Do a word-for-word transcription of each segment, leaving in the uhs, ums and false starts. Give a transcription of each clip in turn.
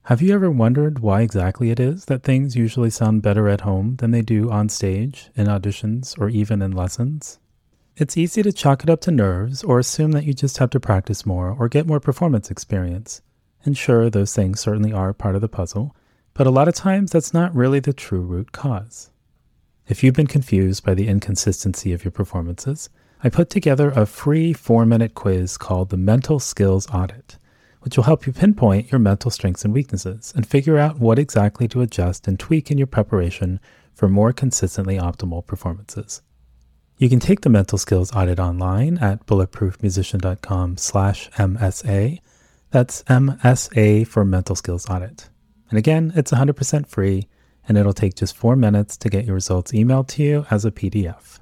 Have you ever wondered why exactly it is that things usually sound better at home than they do on stage, in auditions, or even in lessons? It's easy to chalk it up to nerves or assume that you just have to practice more or get more performance experience. And sure, those things certainly are part of the puzzle, but a lot of times that's not really the true root cause. If you've been confused by the inconsistency of your performances, I put together a free four-minute quiz called the Mental Skills Audit, which will help you pinpoint your mental strengths and weaknesses and figure out what exactly to adjust and tweak in your preparation for more consistently optimal performances. You can take the Mental Skills Audit online at bulletproofmusician.com slash MSA. That's M S A for Mental Skills Audit. And again, it's one hundred percent free, and it'll take just four minutes to get your results emailed to you as a P D F.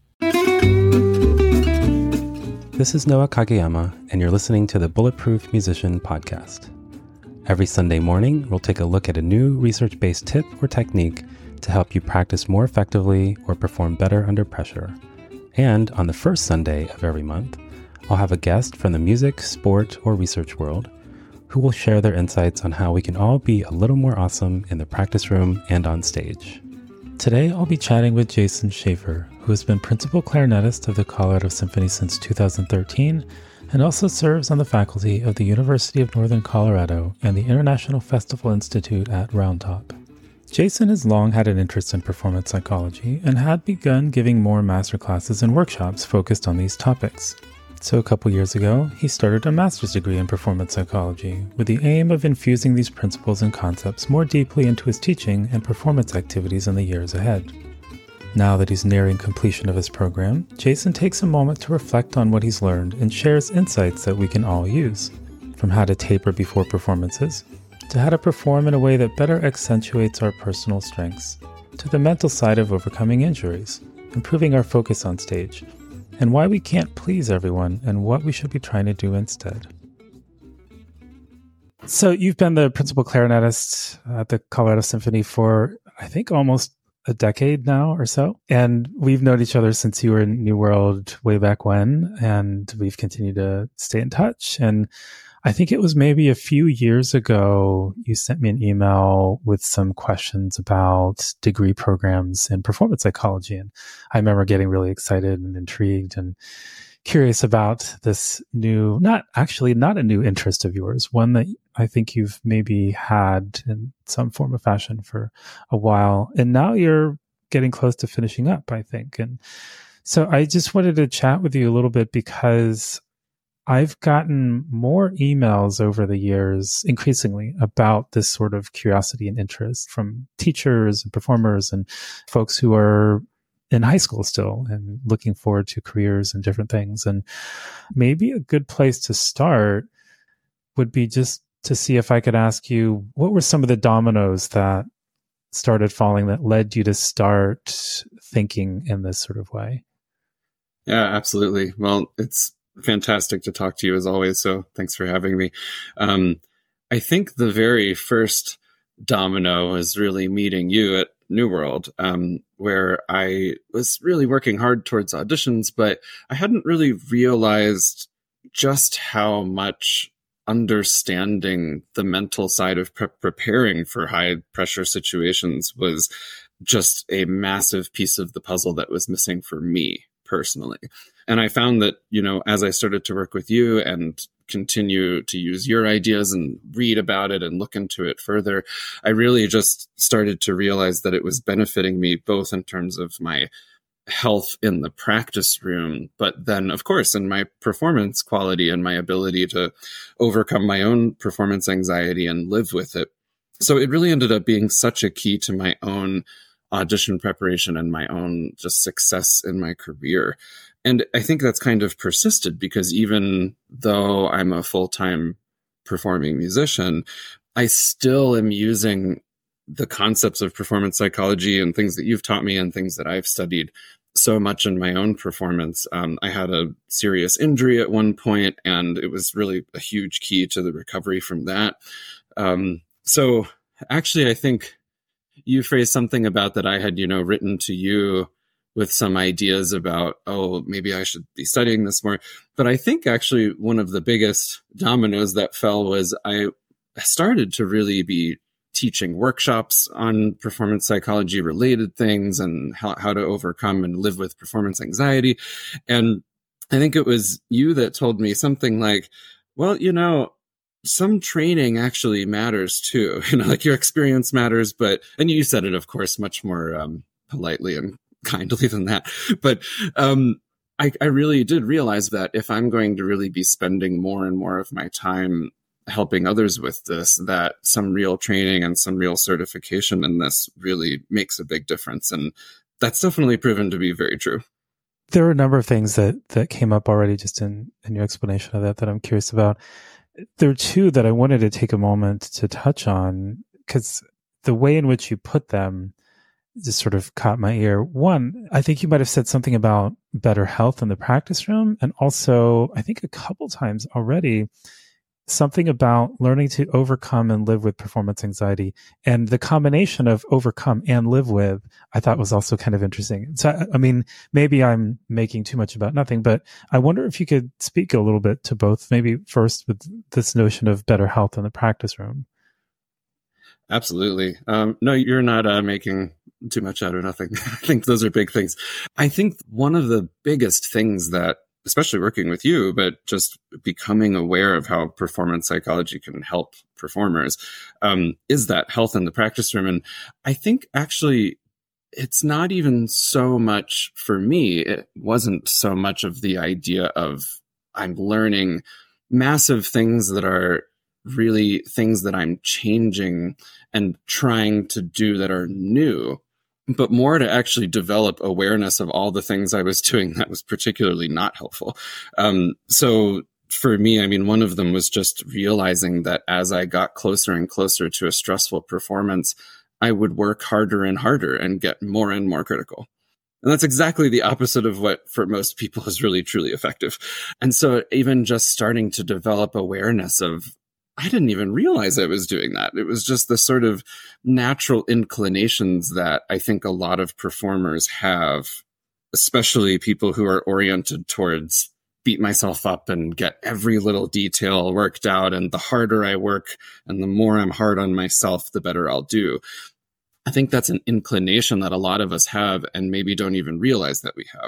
This is Noah Kageyama, and you're listening to the Bulletproof Musician podcast. Every Sunday morning, we'll take a look at a new research-based tip or technique to help you practice more effectively or perform better under pressure. And on the first Sunday of every month, I'll have a guest from the music, sport, or research world who will share their insights on how we can all be a little more awesome in the practice room and on stage. Today, I'll be chatting with Jason Schaefer, who has been principal clarinetist of the Colorado Symphony since two thousand thirteen and also serves on the faculty of the University of Northern Colorado and the International Festival Institute at Round Top. Jason has long had an interest in performance psychology and had begun giving more masterclasses and workshops focused on these topics. So a couple years ago, he started a master's degree in performance psychology with the aim of infusing these principles and concepts more deeply into his teaching and performance activities in the years ahead. Now that he's nearing completion of his program, Jason takes a moment to reflect on what he's learned and shares insights that we can all use, from how to taper before performances, to how to perform in a way that better accentuates our personal strengths, to the mental side of overcoming injuries, improving our focus on stage, and why we can't please everyone and what we should be trying to do instead. So you've been the principal clarinetist at the Colorado Symphony for, I think, almost a decade now or so. And we've known each other since you were in New World way back when, and we've continued to stay in touch. And I think it was maybe a few years ago, you sent me an email with some questions about degree programs in performance psychology. And I remember getting really excited and intrigued and curious about this new, not actually not a new interest of yours, one that I think you've maybe had in some form or fashion for a while. And now you're getting close to finishing up, I think. And so I just wanted to chat with you a little bit because I've gotten more emails over the years, increasingly, about this sort of curiosity and interest from teachers and performers and folks who are in high school still and looking forward to careers and different things. And maybe a good place to start would be just to see if I could ask you, what were some of the dominoes that started falling that led you to start thinking in this sort of way? Yeah, absolutely. Well, it's fantastic to talk to you as always. So thanks for having me. Um, I think the very first domino was really meeting you at New World, um, where I was really working hard towards auditions, but I hadn't really realized just how much understanding the mental side of pre- preparing for high pressure situations was just a massive piece of the puzzle that was missing for me personally. And I found that, you know, as I started to work with you and continue to use your ideas and read about it and look into it further, I really just started to realize that it was benefiting me both in terms of my health in the practice room, but then, of course, in my performance quality and my ability to overcome my own performance anxiety and live with it. So it really ended up being such a key to my own audition preparation and my own just success in my career. And I think that's kind of persisted because even though I'm a full-time performing musician, I still am using the concepts of performance psychology and things that you've taught me and things that I've studied so much in my own performance. Um, I had a serious injury at one point, and it was really a huge key to the recovery from that. Um, so actually, I think you phrased something about that I had, you know, written to you with some ideas about, oh, maybe I should be studying this more. But I think actually one of the biggest dominoes that fell was I started to really be teaching workshops on performance psychology related things and how, how to overcome and live with performance anxiety. And I think it was you that told me something like, well, you know, some training actually matters too. You know, like your experience matters, but, and you said it, of course, much more um, politely and kindly than that. But um, I, I really did realize that if I'm going to really be spending more and more of my time helping others with this, that some real training and some real certification in this really makes a big difference. And that's definitely proven to be very true. There are a number of things that, that came up already just in, in your explanation of that that I'm curious about. There are two that I wanted to take a moment to touch on, because the way in which you put them just sort of caught my ear. One, I think you might have said something about better health in the practice room. And also, I think a couple times already, something about learning to overcome and live with performance anxiety. And the combination of overcome and live with, I thought was also kind of interesting. So, I mean, maybe I'm making too much about nothing, but I wonder if you could speak a little bit to both, maybe first with this notion of better health in the practice room. Absolutely. Um, no, you're not uh, making too much out of nothing. I think those are big things. I think one of the biggest things that, especially working with you, but just becoming aware of how performance psychology can help performers, um, is that health in the practice room. And I think actually it's not even so much for me. It wasn't so much of the idea of I'm learning massive things that are really things that I'm changing and trying to do that are new, but more to actually develop awareness of all the things I was doing that was particularly not helpful. Um, so for me, I mean, one of them was just realizing that as I got closer and closer to a stressful performance, I would work harder and harder and get more and more critical. And that's exactly the opposite of what for most people is really, truly effective. And so even just starting to develop awareness of, I didn't even realize I was doing that. It was just the sort of natural inclinations that I think a lot of performers have, especially people who are oriented towards beat myself up and get every little detail worked out. And the harder I work and the more I'm hard on myself, the better I'll do. I think that's an inclination that a lot of us have and maybe don't even realize that we have.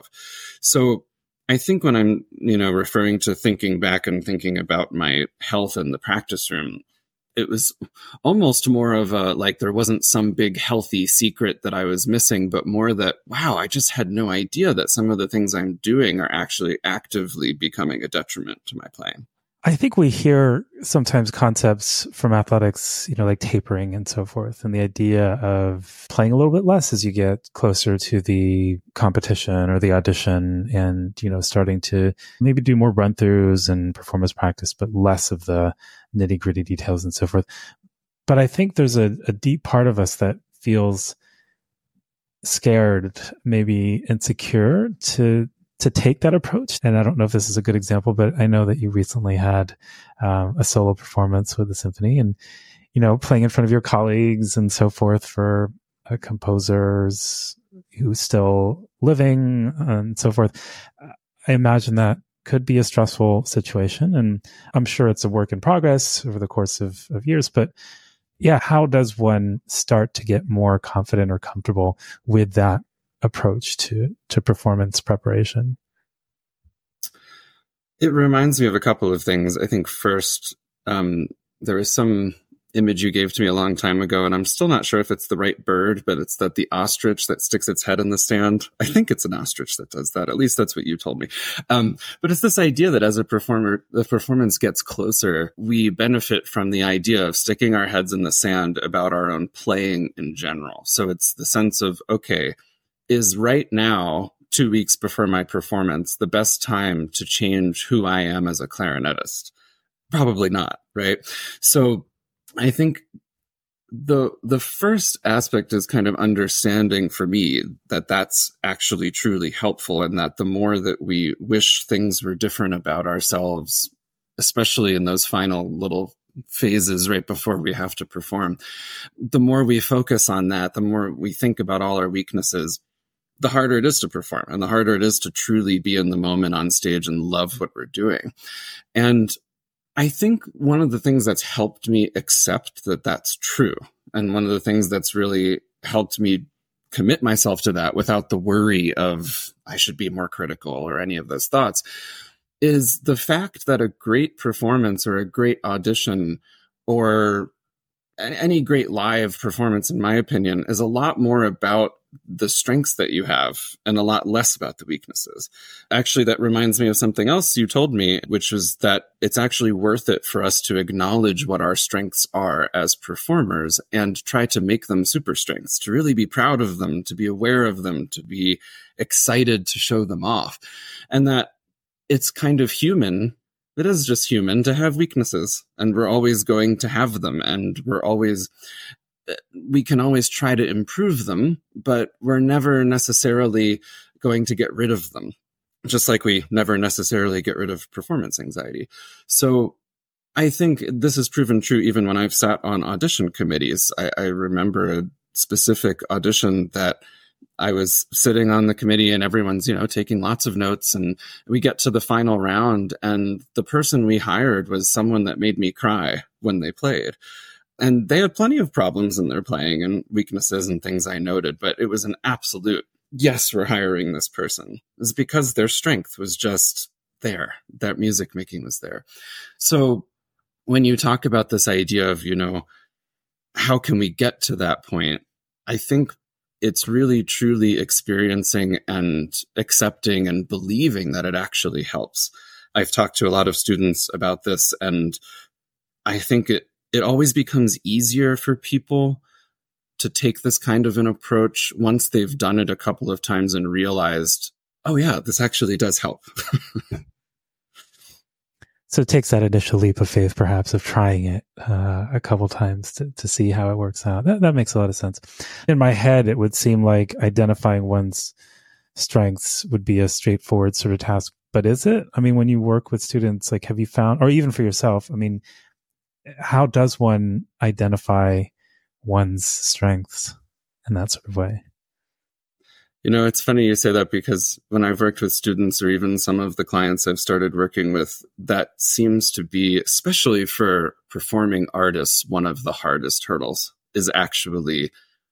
So I think when I'm, you know, referring to thinking back and thinking about my health in the practice room, it was almost more of a, like there wasn't some big healthy secret that I was missing, but more that, wow, I just had no idea that some of the things I'm doing are actually actively becoming a detriment to my playing. I think we hear sometimes concepts from athletics, you know, like tapering and so forth, and the idea of playing a little bit less as you get closer to the competition or the audition and, you know, starting to maybe do more run throughs and performance practice, but less of the nitty gritty details and so forth. But I think there's a, a deep part of us that feels scared, maybe insecure to to take that approach. And I don't know if this is a good example, but I know that you recently had um, a solo performance with the symphony and, you know, playing in front of your colleagues and so forth for uh, composers who's still living and so forth. I imagine that could be a stressful situation. And I'm sure it's a work in progress over the course of, of years, but yeah, how does one start to get more confident or comfortable with that approach to, to performance preparation? It reminds me of a couple of things. I think first, um, there was some image you gave to me a long time ago, and I'm still not sure if it's the right bird, but it's that the ostrich that sticks its head in the sand. I think it's an ostrich that does that. At least that's what you told me. Um, but it's this idea that as a performer, the performance gets closer, we benefit from the idea of sticking our heads in the sand about our own playing in general. So it's the sense of, okay, is right now, two weeks before my performance, the best time to change who I am as a clarinetist? Probably not, right? So I think the the first aspect is kind of understanding for me that that's actually truly helpful, and that the more that we wish things were different about ourselves, especially in those final little phases right before we have to perform, the more we focus on that, the more we think about all our weaknesses, the harder it is to perform and the harder it is to truly be in the moment on stage and love what we're doing. And I think one of the things that's helped me accept that that's true, and one of the things that's really helped me commit myself to that without the worry of I should be more critical or any of those thoughts, is the fact that a great performance or a great audition or any great live performance, in my opinion, is a lot more about the strengths that you have and a lot less about the weaknesses. Actually, that reminds me of something else you told me, which was that it's actually worth it for us to acknowledge what our strengths are as performers and try to make them super strengths, to really be proud of them, to be aware of them, to be excited to show them off. And that it's kind of human. It is just human to have weaknesses, and we're always going to have them, and we're always, we can always try to improve them, but we're never necessarily going to get rid of them, just like we never necessarily get rid of performance anxiety. So I think this has proven true even when I've sat on audition committees. I, I remember a specific audition that I was sitting on the committee and everyone's, you know, taking lots of notes, and we get to the final round and the person we hired was someone that made me cry when they played. And they had plenty of problems in their playing and weaknesses and things I noted, but it was an absolute, yes, we're hiring this person. It's because their strength was just there. That music making was there. So when you talk about this idea of, you know, how can we get to that point? I think it's really truly experiencing and accepting and believing that it actually helps. I've talked to a lot of students about this, and I think it, it always becomes easier for people to take this kind of an approach once they've done it a couple of times and realized, oh yeah, this actually does help. So it takes that initial leap of faith, perhaps, of trying it uh, a couple times to, to see how it works out. That, that makes a lot of sense. In my head, it would seem like identifying one's strengths would be a straightforward sort of task. But is it? I mean, when you work with students, like, have you found, or even for yourself, I mean, how does one identify one's strengths in that sort of way? You know, it's funny you say that, because when I've worked with students or even some of the clients I've started working with, that seems to be, especially for performing artists, one of the hardest hurdles is actually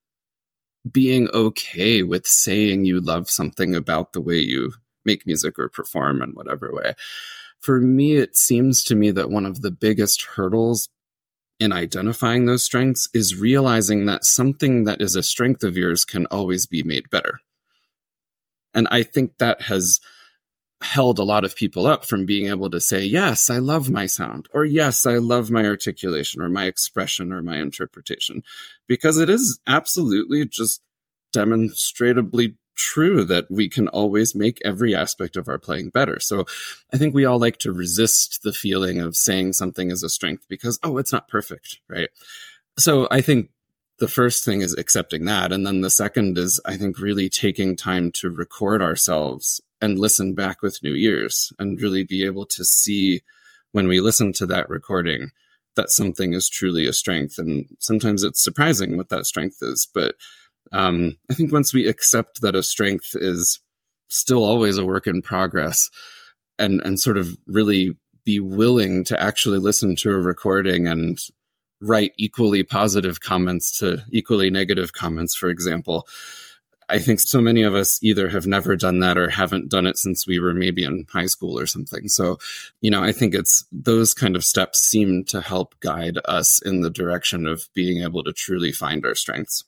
being okay with saying you love something about the way you make music or perform in whatever way. For me, it seems to me that one of the biggest hurdles in identifying those strengths is realizing that something that is a strength of yours can always be made better. And I think that has held a lot of people up from being able to say, yes, I love my sound, or yes, I love my articulation or my expression or my interpretation, because it is absolutely just demonstrably true that we can always make every aspect of our playing better. So I think we all like to resist the feeling of saying something is a strength because, oh, it's not perfect, right? So I think the first thing is accepting that. And then the second is, I think, really taking time to record ourselves and listen back with new ears and really be able to see when we listen to that recording that something is truly a strength. And sometimes it's surprising what that strength is. But um, I think once we accept that a strength is still always a work in progress, and, and sort of really be willing to actually listen to a recording and write equally positive comments to equally negative comments, for example. I think so many of us either have never done that or haven't done it since we were maybe in high school or something. So, you know, I think it's those kind of steps seem to help guide us in the direction of being able to truly find our strengths.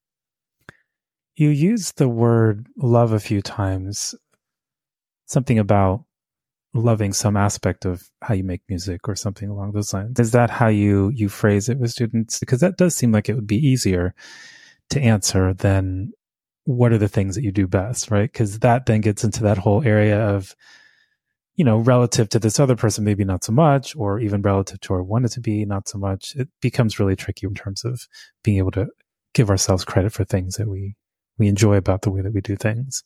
You used the word love a few times, something about loving some aspect of how you make music or something along those lines. Is that how you you phrase it with students? Because that does seem like it would be easier to answer than what are the things that you do best, right? Because that then gets into that whole area of, you know, relative to this other person, maybe not so much, or even relative to where we want it to be, not so much. It becomes really tricky in terms of being able to give ourselves credit for things that we we enjoy about the way that we do things.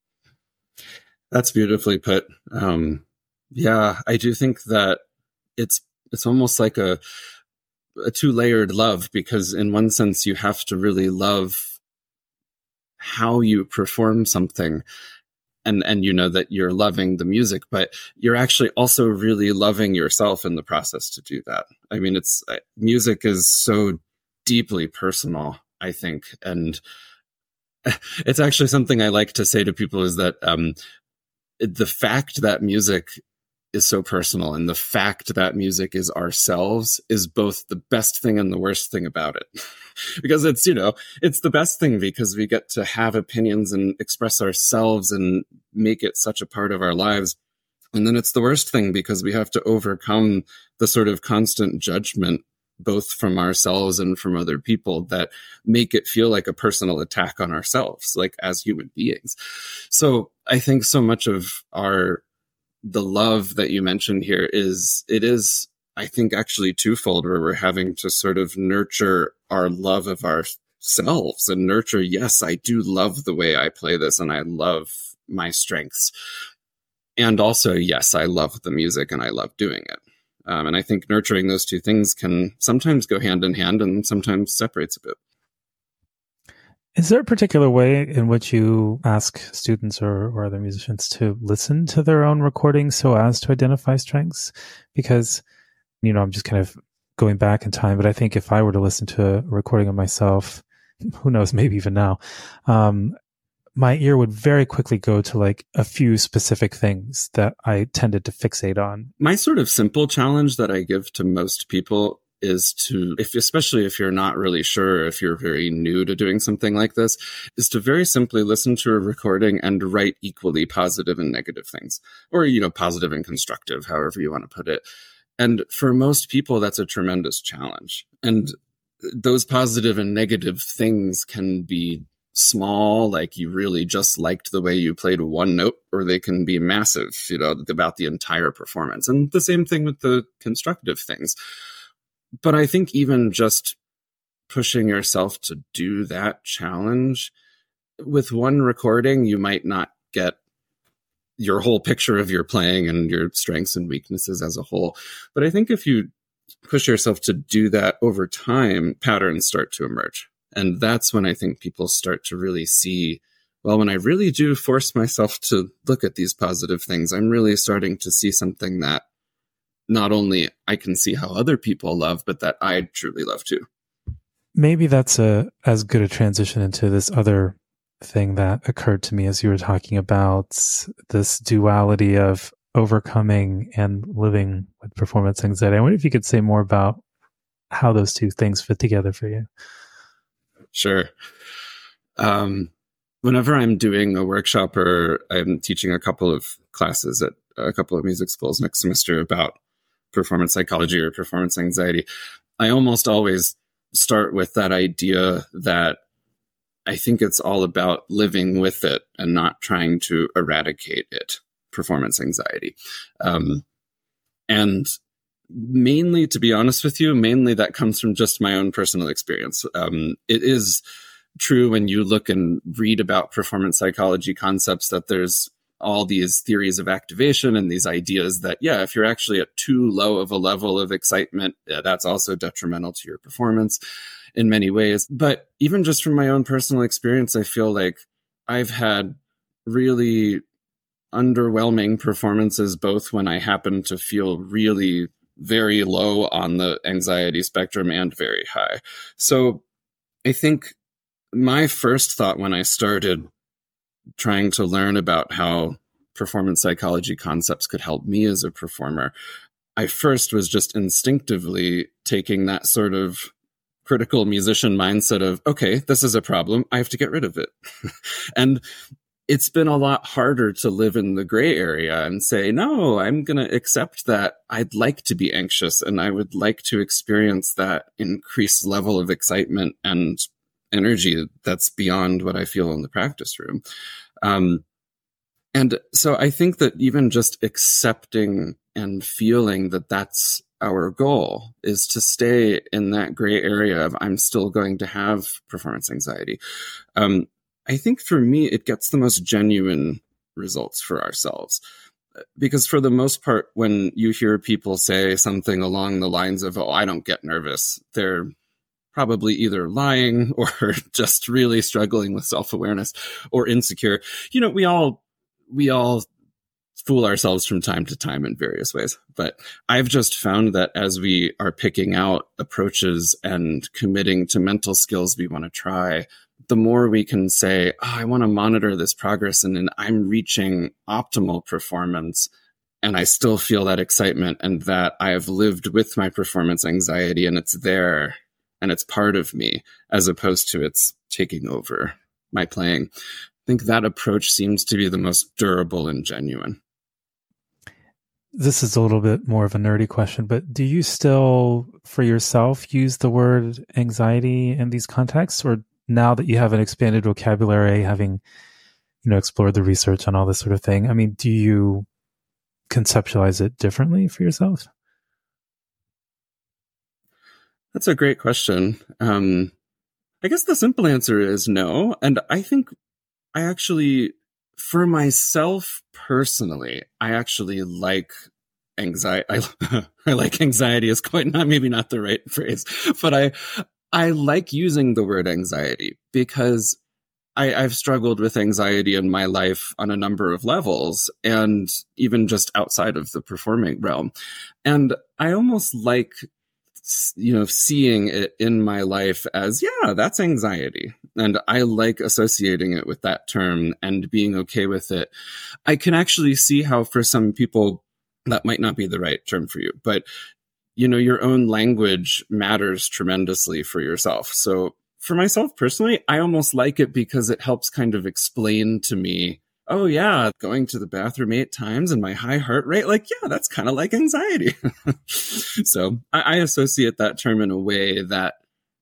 That's beautifully put. Um, Yeah, I do think that it's it's almost like a a two-layered love, because in one sense you have to really love how you perform something. and, and you know that you're loving the music, but you're actually also really loving yourself in the process to do that. I mean, it's music is so deeply personal, I think. And it's actually something I like to say to people is that um, the fact that music is so personal and the fact that music is ourselves is both the best thing and the worst thing about it. Because it's, you know, it's the best thing because we get to have opinions and express ourselves and make it such a part of our lives. And then it's the worst thing because we have to overcome the sort of constant judgment, both from ourselves and from other people, that make it feel like a personal attack on ourselves, like as human beings. So I think so much of our the love that you mentioned here is, it is, I think, actually twofold, where we're having to sort of nurture our love of ourselves and nurture, yes, I do love the way I play this and I love my strengths. And also, yes, I love the music and I love doing it. Um, and I think nurturing those two things can sometimes go hand in hand and sometimes separates a bit. Is there a particular way in which you ask students or, or other musicians to listen to their own recordings so as to identify strengths? Because, you know, I'm just kind of going back in time, but I think if I were to listen to a recording of myself, who knows, maybe even now, um, my ear would very quickly go to like a few specific things that I tended to fixate on. My sort of simple challenge that I give to most people is to, if especially if you're not really sure, if you're very new to doing something like this, is to very simply listen to a recording and write equally positive and negative things, or, you know, positive and constructive, however you want to put it. And for most people, that's a tremendous challenge. And those positive and negative things can be small, like you really just liked the way you played one note, or they can be massive, you know, about the entire performance. And the same thing with the constructive things. But I think even just pushing yourself to do that challenge, with one recording, you might not get your whole picture of your playing and your strengths and weaknesses as a whole. But I think if you push yourself to do that over time, patterns start to emerge. And that's when I think people start to really see, well, when I really do force myself to look at these positive things, I'm really starting to see something that not only I can see how other people love, but that I truly love too. Maybe that's a as good a transition into this other thing that occurred to me as you were talking about this duality of overcoming and living with performance anxiety. I wonder if you could say more about how those two things fit together for you. Sure. Um, whenever I'm doing a workshop or I'm teaching a couple of classes at a couple of music schools next semester about performance psychology or performance anxiety, I almost always start with that idea that I think it's all about living with it and not trying to eradicate it, performance anxiety. Um, and mainly, to be honest with you, mainly that comes from just my own personal experience. Um, it is true when you look and read about performance psychology concepts that there's all these theories of activation and these ideas that, yeah, if you're actually at too low of a level of excitement, yeah, that's also detrimental to your performance in many ways. But even just from my own personal experience, I feel like I've had really underwhelming performances, both when I happen to feel really very low on the anxiety spectrum and very high. So I think my first thought when I started trying to learn about how performance psychology concepts could help me as a performer, I first was just instinctively taking that sort of critical musician mindset of, okay, this is a problem, I have to get rid of it. And it's been a lot harder to live in the gray area and say, no, I'm going to accept that I'd like to be anxious and I would like to experience that increased level of excitement and energy that's beyond what I feel in the practice room. Um, and so I think that even just accepting and feeling that that's our goal is to stay in that gray area of I'm still going to have performance anxiety. Um, I think for me, it gets the most genuine results for ourselves. Because for the most part, when you hear people say something along the lines of, oh, I don't get nervous, they're probably either lying or just really struggling with self-awareness or insecure. You know, we all we all fool ourselves from time to time in various ways. But I've just found that as we are picking out approaches and committing to mental skills we want to try, the more we can say, oh, I want to monitor this progress and then I'm reaching optimal performance and I still feel that excitement and that I have lived with my performance anxiety and it's there and it's part of me, as opposed to it's taking over my playing. I think that approach seems to be the most durable and genuine. This is a little bit more of a nerdy question, but do you still, for yourself, use the word anxiety in these contexts? Or now that you have an expanded vocabulary, having, you know, explored the research on all this sort of thing, I mean, do you conceptualize it differently for yourself? That's a great question. Um, I guess the simple answer is no. And I think I actually, for myself personally, I actually like anxiety. I, I like anxiety is quite not, maybe not the right phrase, but I, I like using the word anxiety because I, I've struggled with anxiety in my life on a number of levels and even just outside of the performing realm. And I almost like, you know, seeing it in my life as, yeah, that's anxiety. And I like associating it with that term and being okay with it. I can actually see how for some people that might not be the right term for you, but you know, your own language matters tremendously for yourself. So for myself personally, I almost like it because it helps kind of explain to me, oh yeah, going to the bathroom eight times and my high heart rate, like, yeah, that's kind of like anxiety. So I, I associate that term in a way that,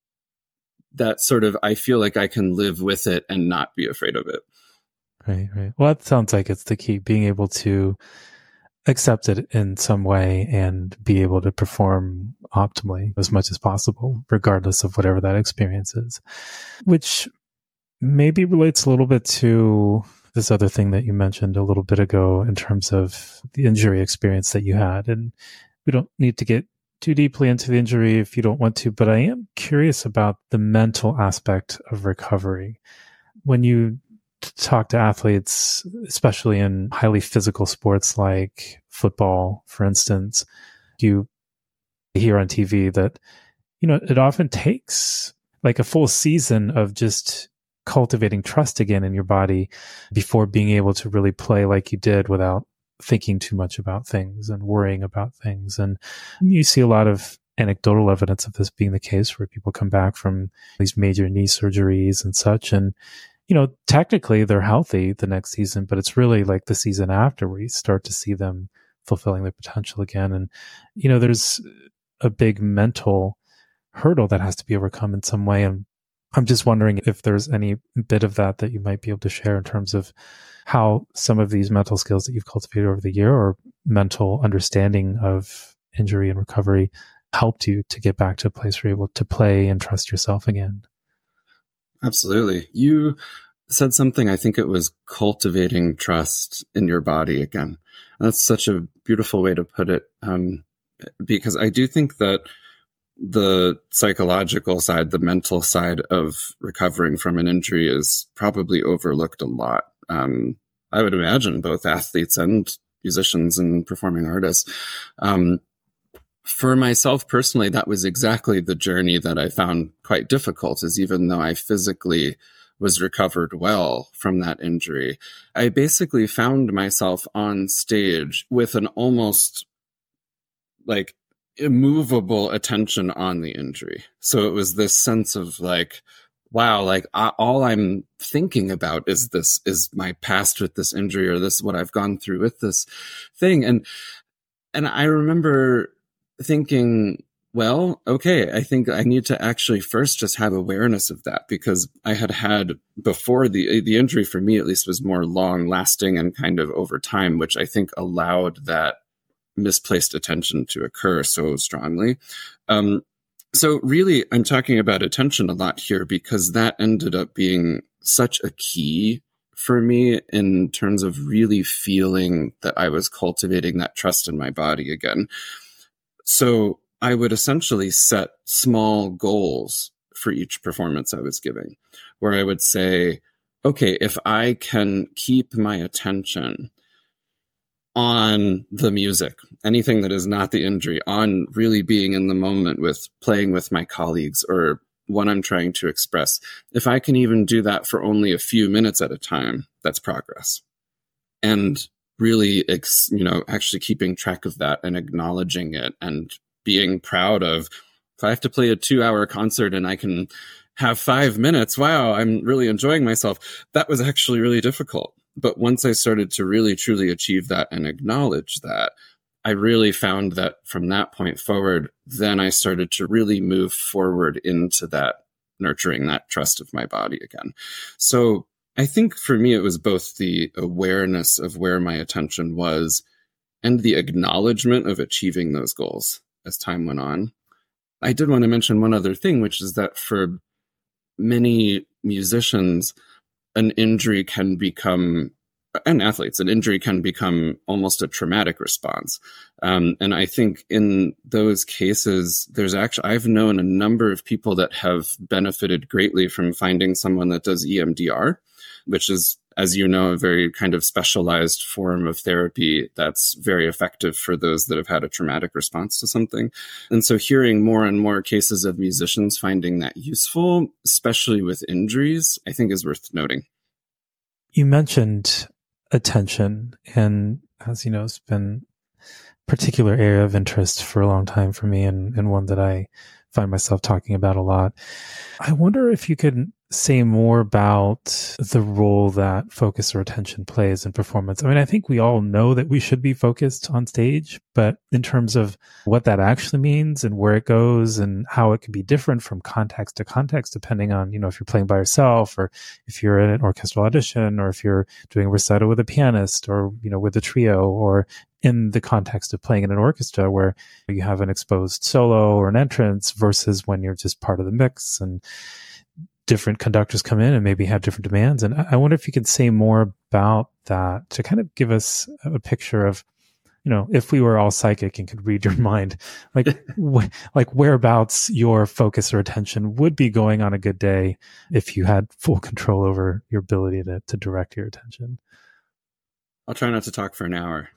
that sort of, I feel like I can live with it and not be afraid of it. Right, right. Well, that sounds like it's the key, being able to accept it in some way and be able to perform optimally as much as possible, regardless of whatever that experience is, which maybe relates a little bit to this other thing that you mentioned a little bit ago in terms of the injury experience that you had. And we don't need to get too deeply into the injury if you don't want to, but I am curious about the mental aspect of recovery. When you talk to athletes, especially in highly physical sports like football, for instance, you hear on T V that, you know, it often takes like a full season of just cultivating trust again in your body before being able to really play like you did without thinking too much about things and worrying about things. And you see a lot of anecdotal evidence of this being the case where people come back from these major knee surgeries and such. And, you know, technically they're healthy the next season, but it's really like the season after where you start to see them fulfilling their potential again. And, you know, there's a big mental hurdle that has to be overcome in some way. And I'm just wondering if there's any bit of that that you might be able to share in terms of how some of these mental skills that you've cultivated over the year or mental understanding of injury and recovery helped you to get back to a place where you're able to play and trust yourself again. Absolutely. You said something, I think it was cultivating trust in your body again. And that's such a beautiful way to put it, um, because I do think that the psychological side, the mental side of recovering from an injury is probably overlooked a lot. Um, I would imagine both athletes and musicians and performing artists. Um, for myself personally, that was exactly the journey that I found quite difficult, is even though I physically was recovered well from that injury, I basically found myself on stage with an almost like immovable attention on the injury. So it was this sense of like, wow, like I, all I'm thinking about is this, is my past with this injury, or this, what I've gone through with this thing. And, and I remember thinking, well, okay, I think I need to actually first just have awareness of that, because I had had before the, the injury for me at least was more long lasting and kind of over time, which I think allowed that misplaced attention to occur so strongly. Um, so really, I'm talking about attention a lot here because that ended up being such a key for me in terms of really feeling that I was cultivating that trust in my body again. So I would essentially set small goals for each performance I was giving, where I would say, okay, if I can keep my attention on the music, anything that is not the injury, on really being in the moment with playing with my colleagues or what I'm trying to express, if I can even do that for only a few minutes at a time, that's progress. And really, you know, actually keeping track of that and acknowledging it and being proud of, if I have to play a two hour concert and I can have five minutes, wow, I'm really enjoying myself. That was actually really difficult. But once I started to really, truly achieve that and acknowledge that, I really found that from that point forward, then I started to really move forward into that, nurturing that trust of my body again. So I think for me, it was both the awareness of where my attention was and the acknowledgement of achieving those goals as time went on. I did want to mention one other thing, which is that for many musicians, an injury can become, and athletes, an injury can become almost a traumatic response. Um, and I think in those cases, there's actually, I've known a number of people that have benefited greatly from finding someone that does E M D R, which is, as you know, a very kind of specialized form of therapy that's very effective for those that have had a traumatic response to something. And so hearing more and more cases of musicians finding that useful, especially with injuries, I think is worth noting. You mentioned attention, and as you know, it's been a particular area of interest for a long time for me, and, and one that I find myself talking about a lot. I wonder if you could say more about the role that focus or attention plays in performance. I mean, I think we all know that we should be focused on stage, but in terms of what that actually means and where it goes and how it can be different from context to context, depending on, you know, if you're playing by yourself or if you're in an orchestral audition or if you're doing a recital with a pianist or, you know, with a trio, or in the context of playing in an orchestra where you have an exposed solo or an entrance versus when you're just part of the mix and different conductors come in and maybe have different demands. And I wonder if you could say more about that to kind of give us a picture of, you know, if we were all psychic and could read your mind, like, wh- like whereabouts your focus or attention would be going on a good day if you had full control over your ability to, to direct your attention. I'll try not to talk for an hour,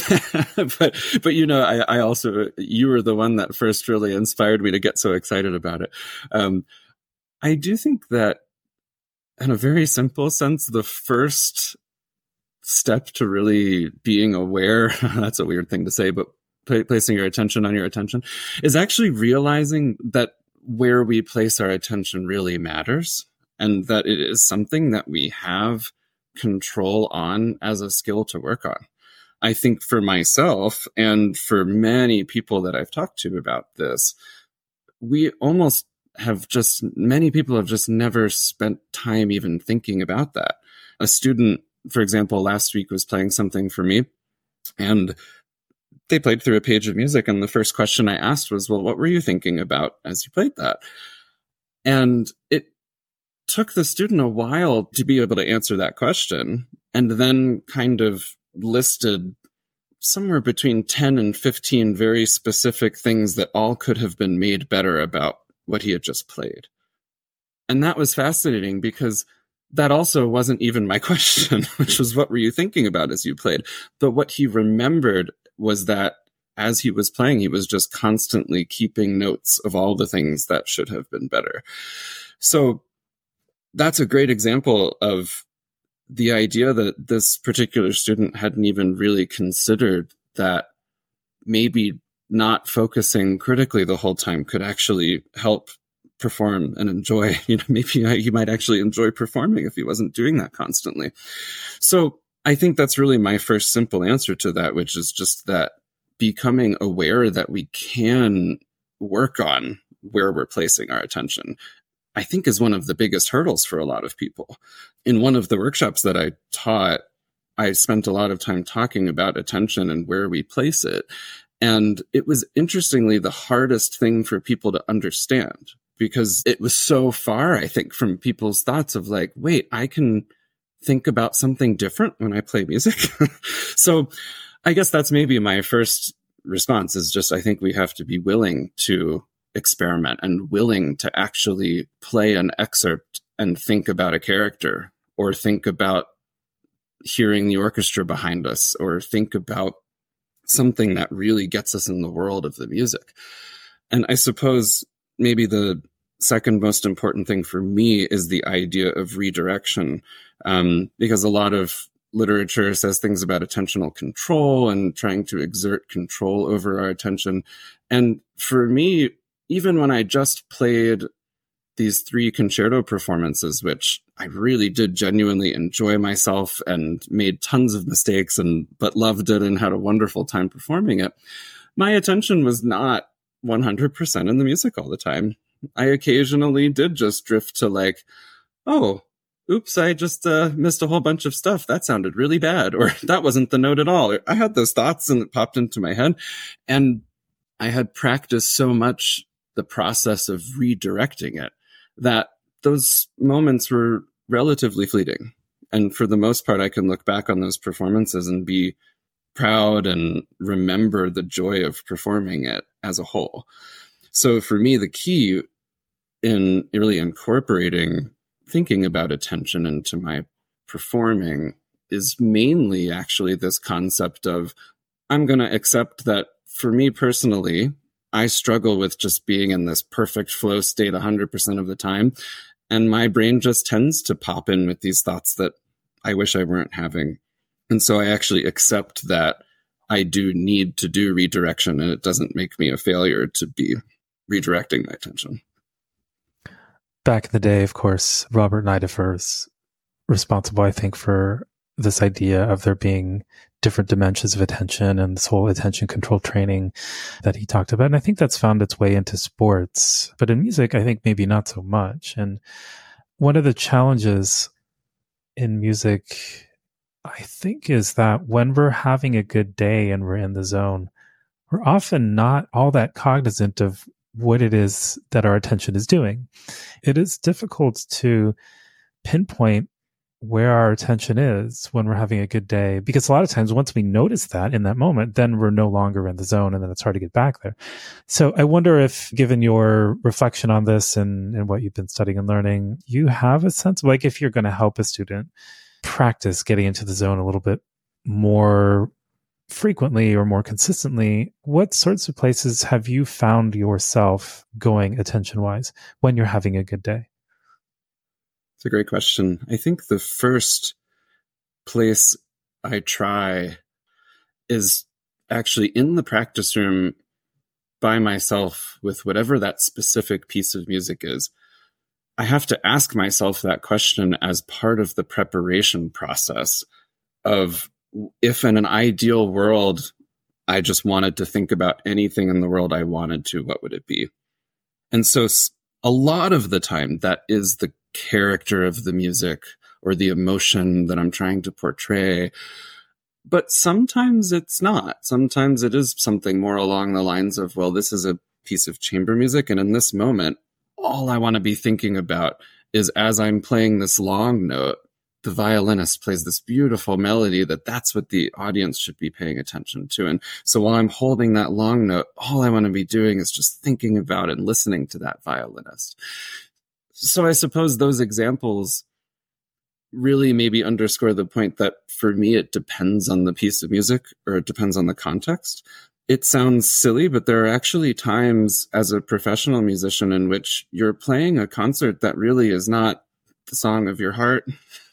but, but, you know, I, I also, you were the one that first really inspired me to get so excited about it. Um, I do think that in a very simple sense, the first step to really being aware, that's a weird thing to say, but p- placing your attention on your attention is actually realizing that where we place our attention really matters and that it is something that we have control on as a skill to work on. I think for myself and for many people that I've talked to about this, we almost have just, many people have just never spent time even thinking about that. A student, for example, last week was playing something for me and they played through a page of music. And the first question I asked was, well, what were you thinking about as you played that? And it took the student a while to be able to answer that question, and then kind of listed somewhere between ten and fifteen very specific things that all could have been made better about what he had just played. And that was fascinating because that also wasn't even my question, which was, what were you thinking about as you played? But what he remembered was that as he was playing, he was just constantly keeping notes of all the things that should have been better. So that's a great example of the idea that this particular student hadn't even really considered that maybe not focusing critically the whole time could actually help perform and enjoy. You know, maybe he might actually enjoy performing if he wasn't doing that constantly. So I think that's really my first simple answer to that, which is just that becoming aware that we can work on where we're placing our attention, I think is one of the biggest hurdles for a lot of people. In one of the workshops that I taught, I spent a lot of time talking about attention and where we place it. And it was interestingly the hardest thing for people to understand because it was so far, I think, from people's thoughts of like, wait, I can think about something different when I play music. So I guess that's maybe my first response is just, I think we have to be willing to experiment and willing to actually play an excerpt and think about a character or think about hearing the orchestra behind us, or think about something that really gets us in the world of the music. And I suppose maybe the second most important thing for me is the idea of redirection, um, because a lot of literature says things about attentional control and trying to exert control over our attention. And for me, even when I just played these three concerto performances, which I really did genuinely enjoy myself and made tons of mistakes and but loved it and had a wonderful time performing it, my attention was not one hundred percent in the music all the time. I occasionally did just drift to like, oh, oops, I just uh, missed a whole bunch of stuff. That sounded really bad. Or that wasn't the note at all. I had those thoughts and it popped into my head. And I had practiced so much the process of redirecting it that those moments were relatively fleeting. And for the most part, I can look back on those performances and be proud and remember the joy of performing it as a whole. So for me, the key in really incorporating thinking about attention into my performing is mainly actually this concept of, I'm going to accept that for me personally, I struggle with just being in this perfect flow state one hundred percent of the time. And my brain just tends to pop in with these thoughts that I wish I weren't having. And so I actually accept that I do need to do redirection, and it doesn't make me a failure to be redirecting my attention. Back in the day, of course, Robert Niedeffer is responsible, I think, for this idea of there being different dimensions of attention and this whole attention control training that he talked about. And I think that's found its way into sports. But in music, I think maybe not so much. And one of the challenges in music, I think, is that when we're having a good day and we're in the zone, we're often not all that cognizant of what it is that our attention is doing. It is difficult to pinpoint where our attention is when we're having a good day, because a lot of times once we notice that in that moment, then we're no longer in the zone, and then it's hard to get back there. So I wonder if, given your reflection on this and, and what you've been studying and learning, you have a sense of, like, if you're going to help a student practice getting into the zone a little bit more frequently or more consistently, what sorts of places have you found yourself going attention-wise when you're having a good day? It's a great question. I think the first place I try is actually in the practice room by myself with whatever that specific piece of music is. I have to ask myself that question as part of the preparation process of, if in an ideal world, I just wanted to think about anything in the world I wanted to, what would it be? And so a lot of the time, that is the character of the music or the emotion that I'm trying to portray. But sometimes it's not. Sometimes it is something more along the lines of, well, this is a piece of chamber music, and in this moment, all I want to be thinking about is, as I'm playing this long note, the violinist plays this beautiful melody, that that's what the audience should be paying attention to. And so while I'm holding that long note, all I want to be doing is just thinking about and listening to that violinist. So I suppose those examples really maybe underscore the point that for me, it depends on the piece of music, or it depends on the context. It sounds silly, but there are actually times as a professional musician in which you're playing a concert that really is not the song of your heart.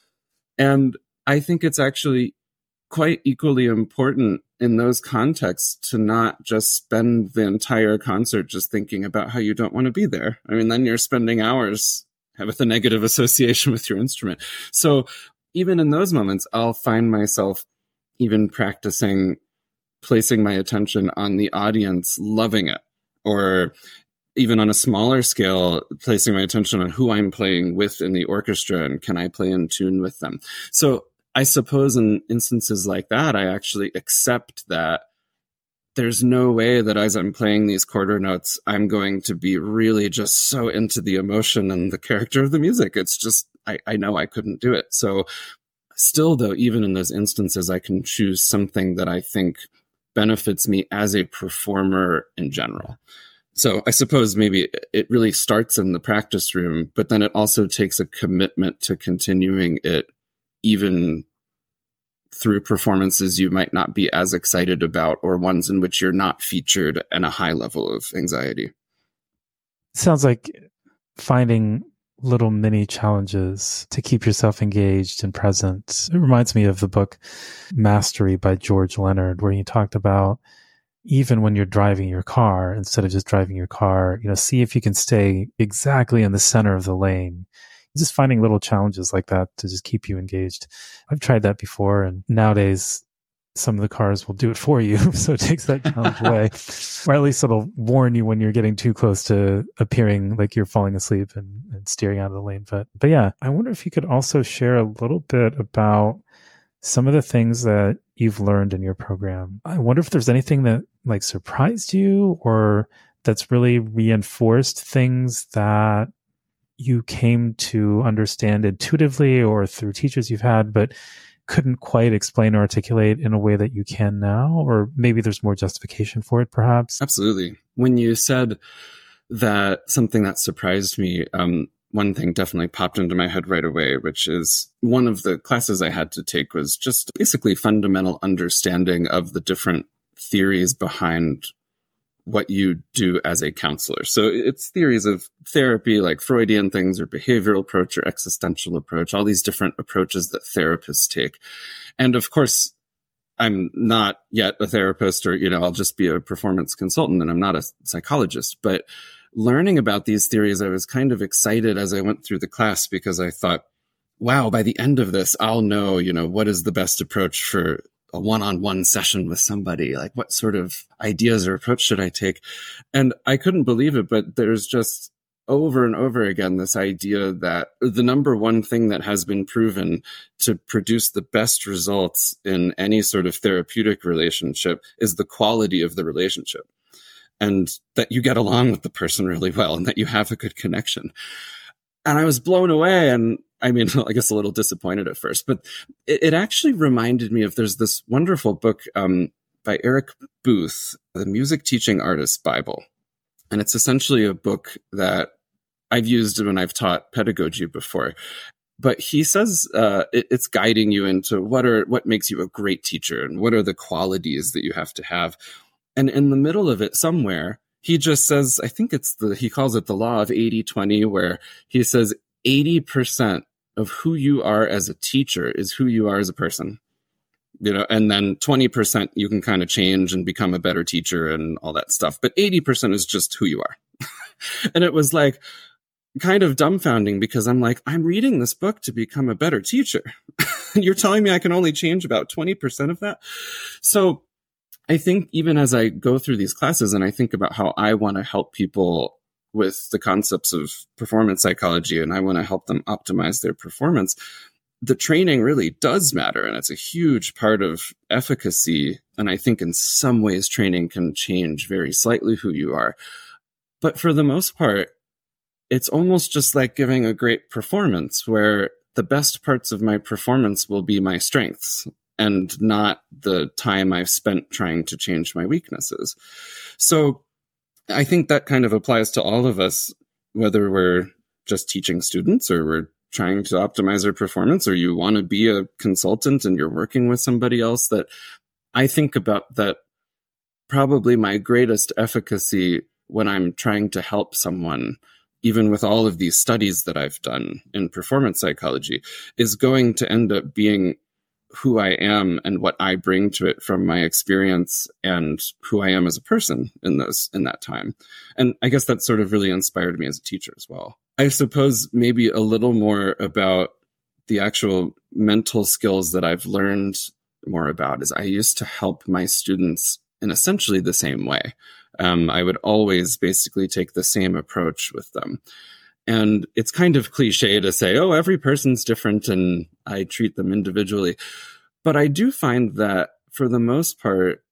And I think it's actually quite equally important in those contexts to not just spend the entire concert just thinking about how you don't want to be there. I mean, then you're spending hours with a negative association with your instrument. So even in those moments, I'll find myself even practicing placing my attention on the audience loving it, or even on a smaller scale, placing my attention on who I'm playing with in the orchestra and can I play in tune with them. So I suppose in instances like that, I actually accept that there's no way that as I'm playing these quarter notes, I'm going to be really just so into the emotion and the character of the music. It's just, I, I know I couldn't do it. So still, though, even in those instances, I can choose something that I think benefits me as a performer in general. So I suppose maybe it really starts in the practice room, but then it also takes a commitment to continuing it even through performances you might not be as excited about, or ones in which you're not featured and a high level of anxiety. Sounds like finding little mini challenges to keep yourself engaged and present. It reminds me of the book Mastery by George Leonard, where he talked about even when you're driving your car, instead of just driving your car, you know, see if you can stay exactly in the center of the lane. Just finding little challenges like that to just keep you engaged. I've tried that before, and nowadays some of the cars will do it for you. So it takes that challenge away, or at least it'll warn you when you're getting too close to appearing like you're falling asleep and, and steering out of the lane. But, but yeah, I wonder if you could also share a little bit about some of the things that you've learned in your program. I wonder if there's anything that like surprised you, or that's really reinforced things that you came to understand intuitively or through teachers you've had, but couldn't quite explain or articulate in a way that you can now, or maybe there's more justification for it, perhaps? Absolutely. When you said that something that surprised me, um, one thing definitely popped into my head right away, which is one of the classes I had to take was just basically fundamental understanding of the different theories behind what you do as a counselor. So it's theories of therapy, like Freudian things, or behavioral approach, or existential approach, all these different approaches that therapists take. And of course, I'm not yet a therapist, or, you know, I'll just be a performance consultant, and I'm not a psychologist. But learning about these theories, I was kind of excited as I went through the class, because I thought, wow, by the end of this, I'll know, you know, what is the best approach for a one-on-one session with somebody. Like, what sort of ideas or approach should I take? And I couldn't believe it, but there's just over and over again this idea that the number one thing that has been proven to produce the best results in any sort of therapeutic relationship is the quality of the relationship, and that you get along with the person really well, and that you have a good connection. And I was blown away, and I mean, I guess a little disappointed at first, but it, it actually reminded me of, there's this wonderful book um, by Eric Booth, The Music Teaching Artist's Bible. And it's essentially a book that I've used when I've taught pedagogy before. But he says uh, it, it's guiding you into what are what makes you a great teacher, and what are the qualities that you have to have. And in the middle of it somewhere, he just says, I think it's the, he calls it the law of eighty twenty, where he says eighty percent of who you are as a teacher is who you are as a person, you know, and then twenty percent you can kind of change and become a better teacher and all that stuff. But eighty percent is just who you are. And it was like kind of dumbfounding, because I'm like, I'm reading this book to become a better teacher. And you're telling me I can only change about twenty percent of that. So I think even as I go through these classes and I think about how I want to help people with the concepts of performance psychology, and I want to help them optimize their performance, the training really does matter. And it's a huge part of efficacy. And I think in some ways, training can change very slightly who you are. But for the most part, it's almost just like giving a great performance, where the best parts of my performance will be my strengths, and not the time I've spent trying to change my weaknesses. So I think that kind of applies to all of us, whether we're just teaching students, or we're trying to optimize our performance, or you want to be a consultant and you're working with somebody else. That I think about that probably my greatest efficacy when I'm trying to help someone, even with all of these studies that I've done in performance psychology, is going to end up being who I am and what I bring to it from my experience, and who I am as a person in those, in that time. And I guess that sort of really inspired me as a teacher as well. I suppose maybe a little more about the actual mental skills that I've learned more about is I used to help my students in essentially the same way. Um, I would always basically take the same approach with them. And it's kind of cliche to say, oh, every person's different and I treat them individually. But I do find that for the most part,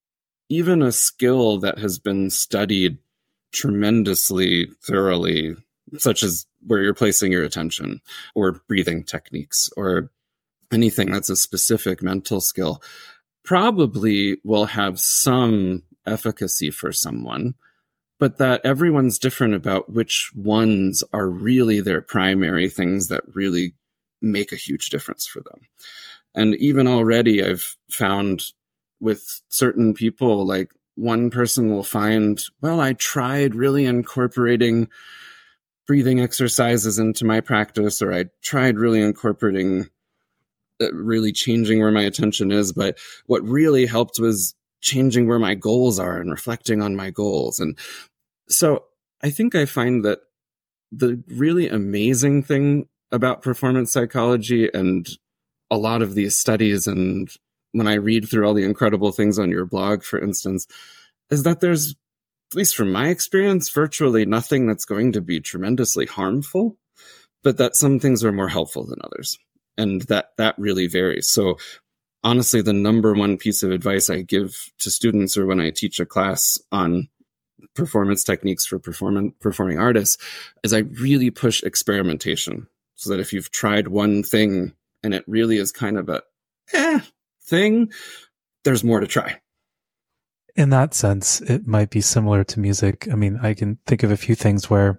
even a skill that has been studied tremendously thoroughly, such as where you're placing your attention, or breathing techniques, or anything that's a specific mental skill, probably will have some efficacy for someone. but that everyone's different about which ones are really their primary things that really make a huge difference for them. And even already I've found with certain people, like one person will find, well, I tried really incorporating breathing exercises into my practice, or I tried really incorporating, uh, really changing where my attention is. But what really helped was changing where my goals are and reflecting on my goals. And so I think I find that the really amazing thing about performance psychology and a lot of these studies, and when I read through all the incredible things on your blog, for instance, is that there's, at least from my experience, virtually nothing that's going to be tremendously harmful, but that some things are more helpful than others. And that, that really varies. So honestly, the number one piece of advice I give to students, or when I teach a class on performance techniques for performing, performing artists, is I really push experimentation, so that if you've tried one thing and it really is kind of a eh thing, there's more to try. In that sense, it might be similar to music. I mean, I can think of a few things where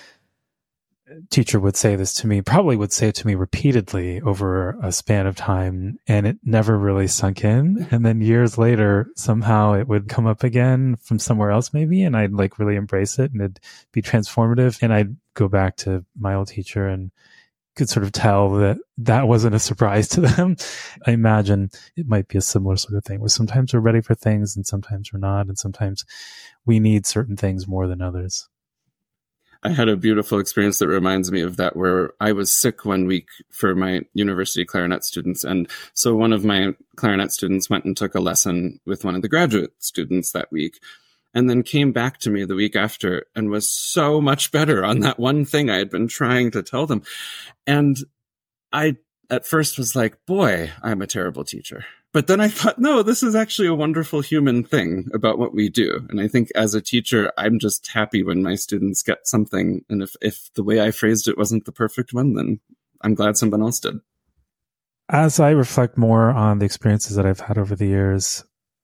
a teacher would say this to me, probably would say it to me repeatedly over a span of time, and it never really sunk in. And then years later, somehow it would come up again from somewhere else maybe, and I'd like really embrace it and it'd be transformative. And I'd go back to my old teacher and could sort of tell that that wasn't a surprise to them. I imagine it might be a similar sort of thing, where sometimes we're ready for things and sometimes we're not, and sometimes we need certain things more than others. I had a beautiful experience that reminds me of that, where I was sick one week for my university clarinet students. And so one of my clarinet students went and took a lesson with one of the graduate students that week, and then came back to me the week after and was so much better on that one thing I had been trying to tell them. And I, at first, was like, boy, I'm a terrible teacher. But then I thought, no, this is actually a wonderful human thing about what we do. And I think as a teacher, I'm just happy when my students get something. And if, if the way I phrased it wasn't the perfect one, then I'm glad someone else did. As I reflect more on the experiences that I've had over the years,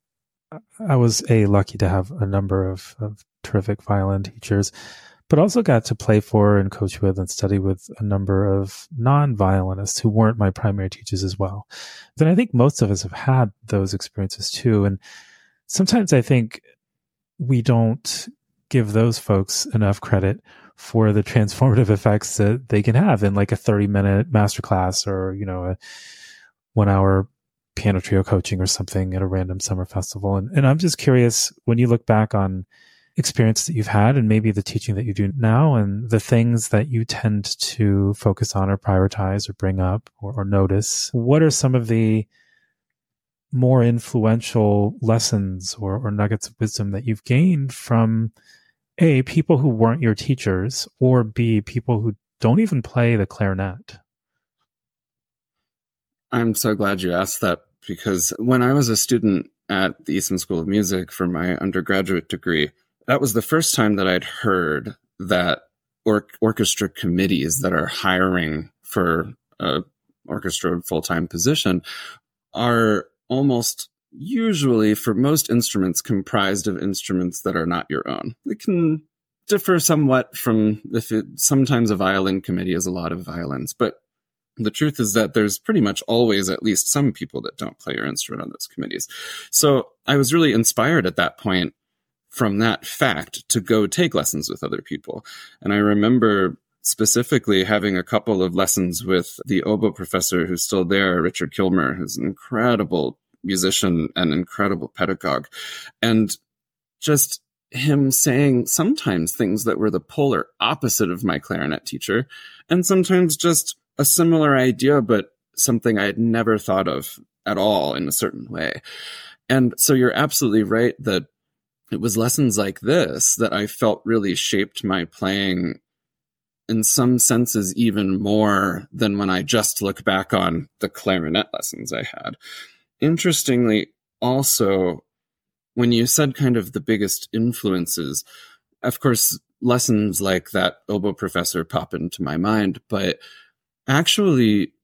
I was a lucky to have a number of, of terrific violin teachers, but also got to play for and coach with and study with a number of non-violinists who weren't my primary teachers as well. Then I think most of us have had those experiences too. And sometimes I think we don't give those folks enough credit for the transformative effects that they can have in like a thirty minute masterclass, or, you know, a one hour piano trio coaching or something at a random summer festival. And, and I'm just curious, when you look back on experience that you've had and maybe the teaching that you do now and the things that you tend to focus on or prioritize or bring up or, or notice, what are some of the more influential lessons or, or nuggets of wisdom that you've gained from A, people who weren't your teachers, or B, people who don't even play the clarinet? I'm so glad you asked that, because when I was a student at the Eastman School of Music for my undergraduate degree, that was the first time that I'd heard that or- orchestra committees that are hiring for a orchestra full-time position are almost usually, for most instruments, comprised of instruments that are not your own. It can differ somewhat from if it, sometimes a violin committee is a lot of violins, but the truth is that there's pretty much always at least some people that don't play your instrument on those committees. So I was really inspired at that point from that fact to go take lessons with other people. And I remember specifically having a couple of lessons with the oboe professor who's still there, Richard Kilmer, who's an incredible musician and incredible pedagogue. And just him saying sometimes things that were the polar opposite of my clarinet teacher, and sometimes just a similar idea, but something I had never thought of at all in a certain way. And so you're absolutely right that it was lessons like this that I felt really shaped my playing in some senses even more than when I just look back on the clarinet lessons I had. Interestingly, also, when you said kind of the biggest influences, of course, lessons like that oboe professor pop into my mind, but actually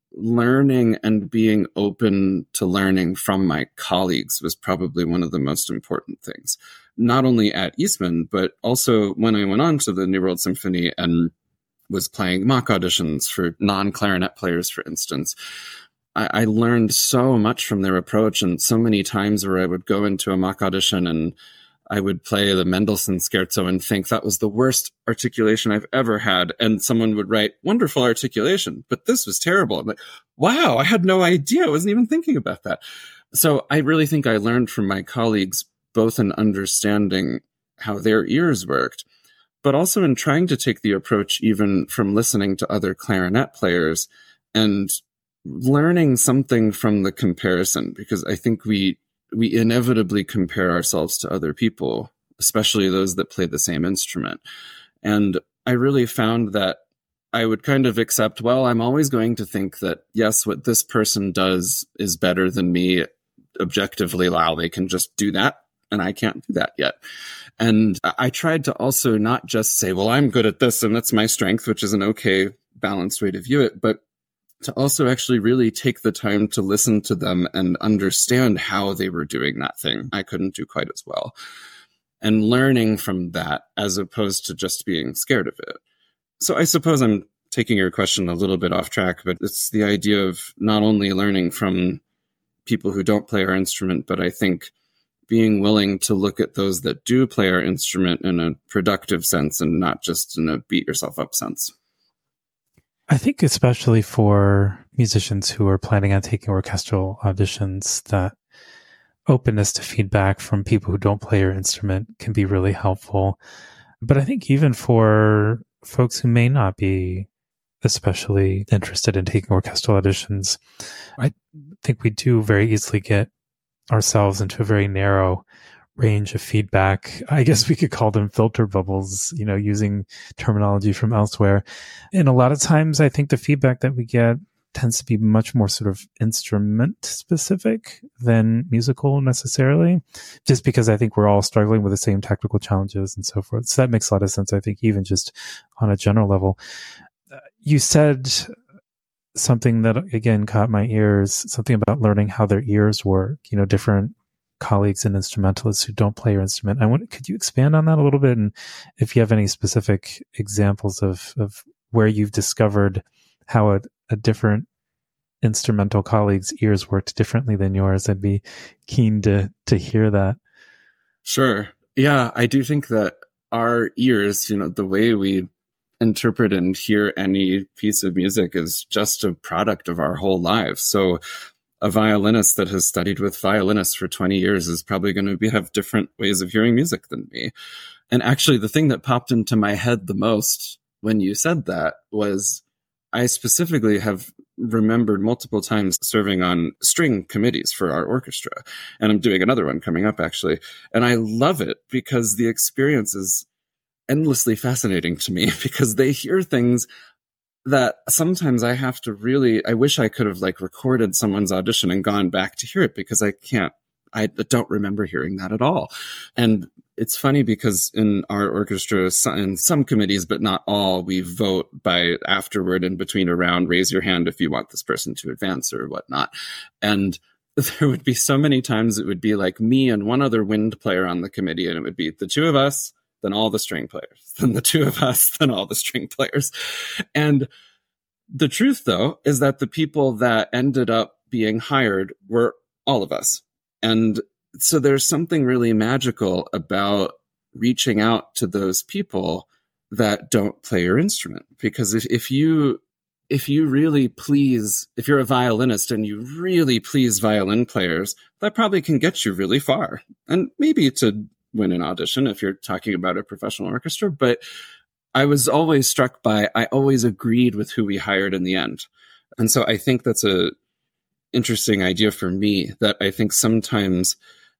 learning and being open to learning from my colleagues was probably one of the most important things, not only at Eastman, but also when I went on to the New World Symphony and was playing mock auditions for non-clarinet players, for instance. I, I learned so much from their approach, and so many times where I would go into a mock audition and I would play the Mendelssohn Scherzo and think that was the worst articulation I've ever had. And someone would write, wonderful articulation, but this was terrible. I'm like, wow, I had no idea. I wasn't even thinking about that. So I really think I learned from my colleagues, both in understanding how their ears worked, but also in trying to take the approach even from listening to other clarinet players and learning something from the comparison, because I think we we inevitably compare ourselves to other people, especially those that play the same instrument. And I really found that I would kind of accept, well, I'm always going to think that, yes, what this person does is better than me objectively. Wow, they can just do that, and I can't do that yet. And I tried to also not just say, well, I'm good at this and that's my strength, which is an okay balanced way to view it, but to also actually really take the time to listen to them and understand how they were doing that thing I couldn't do quite as well. And learning from that as opposed to just being scared of it. So I suppose I'm taking your question a little bit off track, but it's the idea of not only learning from people who don't play our instrument, but I think being willing to look at those that do play our instrument in a productive sense and not just in a beat yourself up sense. I think especially for musicians who are planning on taking orchestral auditions, that openness to feedback from people who don't play your instrument can be really helpful. But I think even for folks who may not be especially interested in taking orchestral auditions, I think we do very easily get ourselves into a very narrow range of feedback. I guess we could call them filter bubbles, you know, using terminology from elsewhere. And a lot of times I think the feedback that we get tends to be much more sort of instrument specific than musical necessarily, just because I think we're all struggling with the same technical challenges and so forth. So that makes a lot of sense, I think, even just on a general level. You said something that, again, caught my ears, something about learning how their ears work, you know, different colleagues and instrumentalists who don't play your instrument. I want, could you expand on that a little bit? And if you have any specific examples of, of where you've discovered how a, a different instrumental colleague's ears worked differently than yours, I'd be keen to, to hear that. Sure. Yeah, I do think that our ears, you know, the way we interpret and hear any piece of music is just a product of our whole lives. So a violinist that has studied with violinists for twenty years is probably going to be, have different ways of hearing music than me. And actually, the thing that popped into my head the most when you said that was I specifically have remembered multiple times serving on string committees for our orchestra. And I'm doing another one coming up, actually. And I love it because the experience is endlessly fascinating to me because they hear things that sometimes I have to really, I wish I could have like recorded someone's audition and gone back to hear it because I can't, I don't remember hearing that at all. And it's funny because in our orchestra, in some committees, but not all, we vote by afterward in between a round, raise your hand if you want this person to advance or whatnot. And there would be so many times it would be like me and one other wind player on the committee, and it would be the two of us, then all the string players, then the two of us, then all the string players. And the truth, though, is that the people that ended up being hired were all of us. And so there's something really magical about reaching out to those people that don't play your instrument. Because if, if you if you really please, if you're a violinist and you really please violin players, that probably can get you really far. And maybe to win an audition if you're talking about a professional orchestra. But I was always struck by, I always agreed with who we hired in the end. And so I think that's a interesting idea for me, that I think sometimes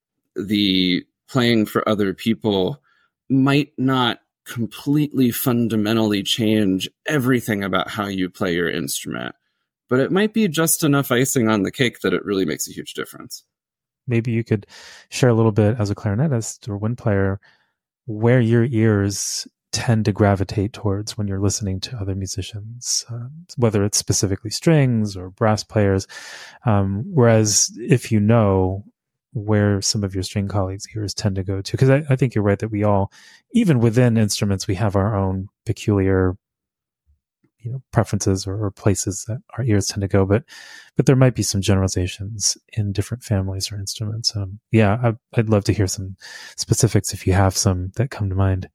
the playing for other people might not completely fundamentally change everything about how you play your instrument, but it might be just enough icing on the cake that it really makes a huge difference. Maybe you could share a little bit as a clarinetist or wind player where your ears tend to gravitate towards when you're listening to other musicians, uh, whether it's specifically strings or brass players. Um, whereas if you know where some of your string colleagues' ears tend to go to, because I, I think you're right that we all, even within instruments, we have our own peculiar, you know, preferences or, or places that our ears tend to go. But but there might be some generalizations in different families or instruments. Um, yeah, I, I'd love to hear some specifics if you have some that come to mind.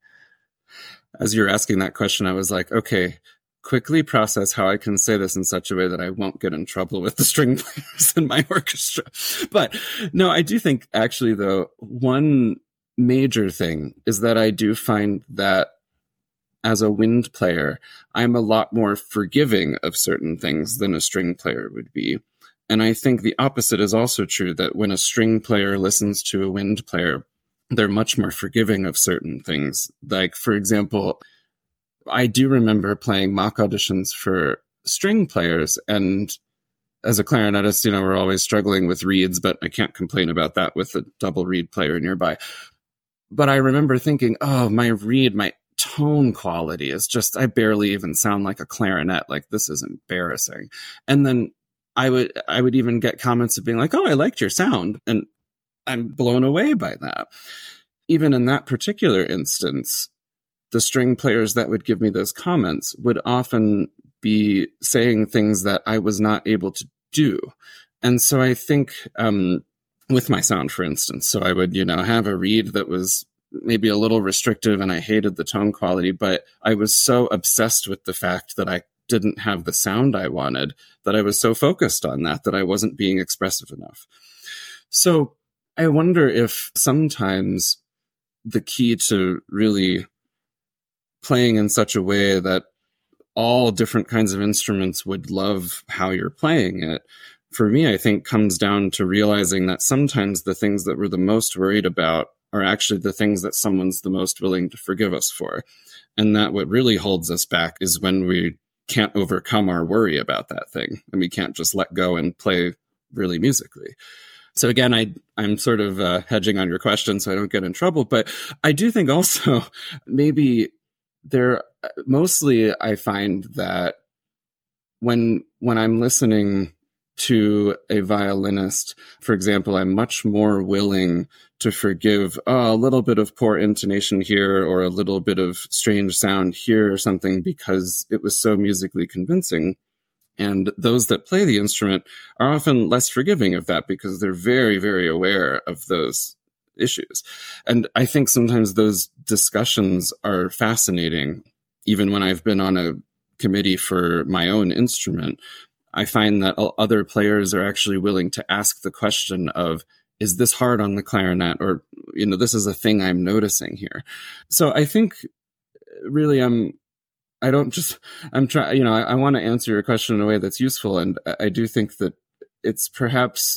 As you're asking that question, I was like, okay, quickly process how I can say this in such a way that I won't get in trouble with the string players in my orchestra. But no, I do think actually, though, one major thing is that I do find that as a wind player, I'm a lot more forgiving of certain things than a string player would be. And I think the opposite is also true, that when a string player listens to a wind player, they're much more forgiving of certain things. Like, for example, I do remember playing mock auditions for string players, and as a clarinetist, you know, we're always struggling with reeds, but I can't complain about that with a double reed player nearby. But I remember thinking, oh, my reed, my tone quality is just, I barely even sound like a clarinet. Like, this is embarrassing. And then I would, I would even get comments of being like, oh, I liked your sound. And I'm blown away by that. Even in that particular instance, the string players that would give me those comments would often be saying things that I was not able to do. And so I think um, with my sound, for instance, so I would, you know, have a reed that was maybe a little restrictive and I hated the tone quality, but I was so obsessed with the fact that I didn't have the sound I wanted, that I was so focused on that, that I wasn't being expressive enough. So I wonder if sometimes the key to really playing in such a way that all different kinds of instruments would love how you're playing it, for me, I think comes down to realizing that sometimes the things that we're the most worried about are actually the things that someone's the most willing to forgive us for. And that what really holds us back is when we can't overcome our worry about that thing, and we can't just let go and play really musically. So again, I, I'm sort of uh, hedging on your question so I don't get in trouble, but I do think also maybe there, mostly I find that when, when I'm listening to a violinist, for example, I'm much more willing to forgive oh, a little bit of poor intonation here or a little bit of strange sound here or something because it was so musically convincing. And those that play the instrument are often less forgiving of that because they're very, very aware of those issues. And I think sometimes those discussions are fascinating. Even when I've been on a committee for my own instrument, I find that other players are actually willing to ask the question of, is this hard on the clarinet? Or, you know, this is a thing I'm noticing here. So I think really I'm, I don't just, I'm trying, you know, I, I want to answer your question in a way that's useful. And I do think that it's perhaps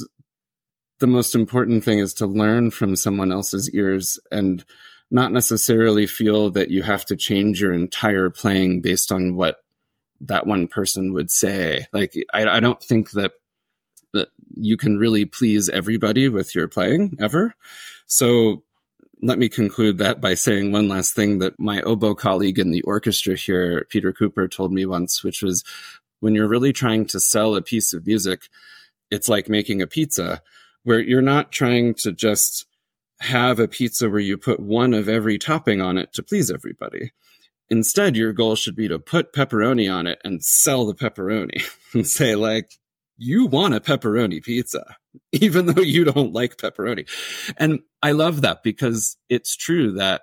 the most important thing is to learn from someone else's ears and not necessarily feel that you have to change your entire playing based on what that one person would say. Like, I, I don't think that, that you can really please everybody with your playing ever. So let me conclude that by saying one last thing that my oboe colleague in the orchestra here, Peter Cooper, told me once, which was when you're really trying to sell a piece of music, it's like making a pizza where you're not trying to just have a pizza where you put one of every topping on it to please everybody. Instead, your goal should be to put pepperoni on it and sell the pepperoni and say, like, you want a pepperoni pizza, even though you don't like pepperoni. And I love that because it's true that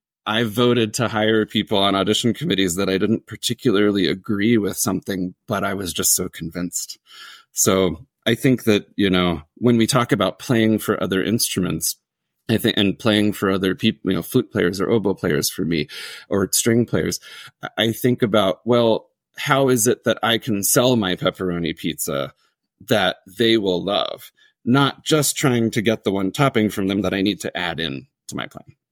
I voted to hire people on audition committees that I didn't particularly agree with something, but I was just so convinced. So I think that, you know, when we talk about playing for other instruments, I think, and playing for other people, you know, flute players or oboe players for me, or string players, I think about, well, how is it that I can sell my pepperoni pizza that they will love? Not just trying to get the one topping from them that I need to add in to my playing.